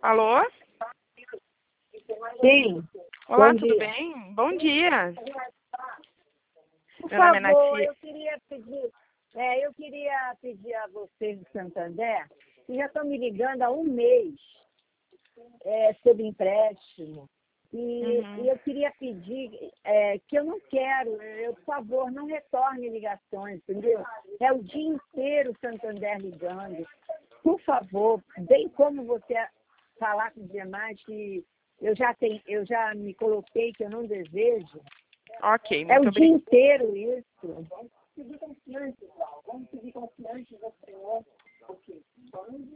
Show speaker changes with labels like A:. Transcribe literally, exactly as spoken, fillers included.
A: Alô?
B: Sim.
A: Olá,
B: Bom
A: tudo
B: dia.
A: bem? Bom dia.
B: Por
A: Meu nome é
B: favor,
A: Natia.
B: eu queria pedir, é, eu queria pedir a vocês do Santander, que já estão me ligando há um mês é, sobre empréstimo. E,
A: Uhum.
B: e eu queria pedir é, que eu não quero, eu, por favor, não retorne ligações, entendeu? É o dia inteiro o Santander ligando. Por favor, bem como você falar com os demais que eu já, tenho, eu já me coloquei que eu não desejo.
A: Ok,
B: É
A: muito
B: o dia
A: obrigada.
B: inteiro isso.